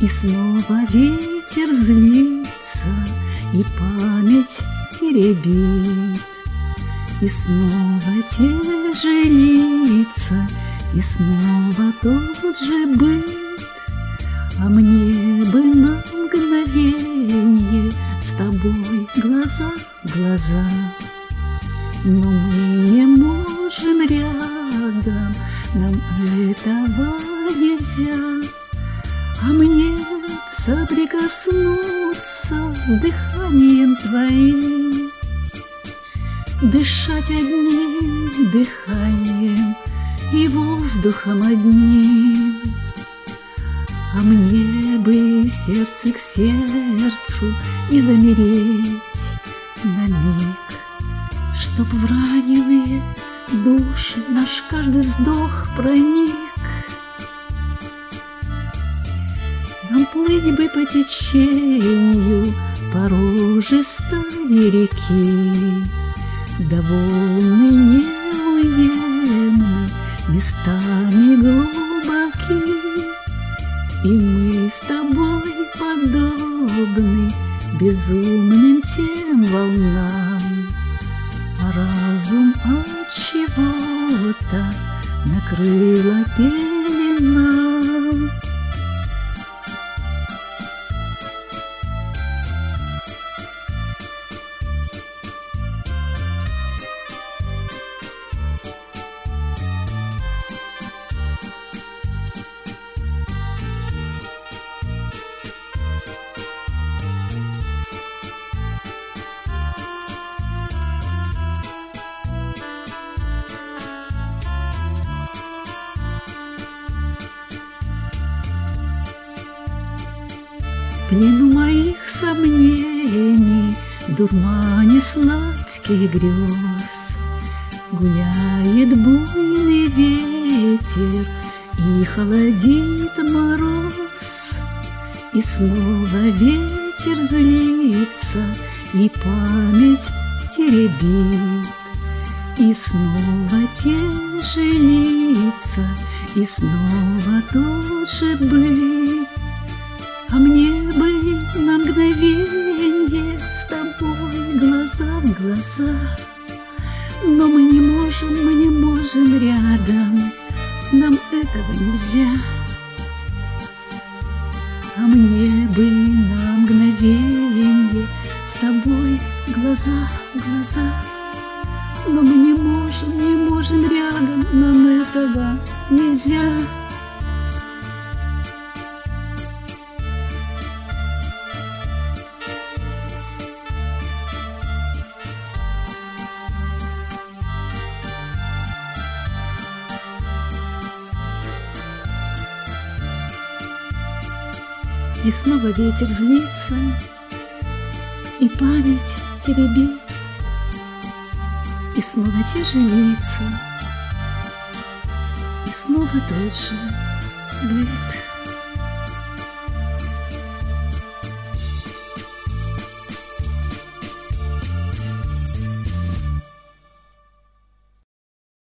И снова ветер злится, и память теребит, и снова те же лица, и снова тот же быт. А мне бы на мгновенье с тобой глаза в глаза, но мы не можем рядом, нам этого нельзя. А мне соприкоснуться с дыханием твоим, дышать одним дыханием и воздухом одним. А мне бы сердце к сердцу и замереть на миг, чтоб в раненые души наш каждый вздох проник. Нам плыть бы по течению порожистой реки, да волны неуемны, местами глубоки. И мы с тобой подобны безумным тем волнам, а разум от чего-то накрыла пелена. В плену моих сомнений, дурмане сладких грез, гуляет буйный ветер и холодит мороз. И снова ветер злится, и память теребит, и снова те же лица, и снова тот же быт. А мне бы на мгновенье с тобой глаза в глаза, но мы не можем рядом, нам этого нельзя. А мне бы на мгновенье с тобой глаза в глаза, но мы не можем рядом, нам этого нельзя. И снова ветер злится, и память теребит, и снова те же лица, и снова тот же быт.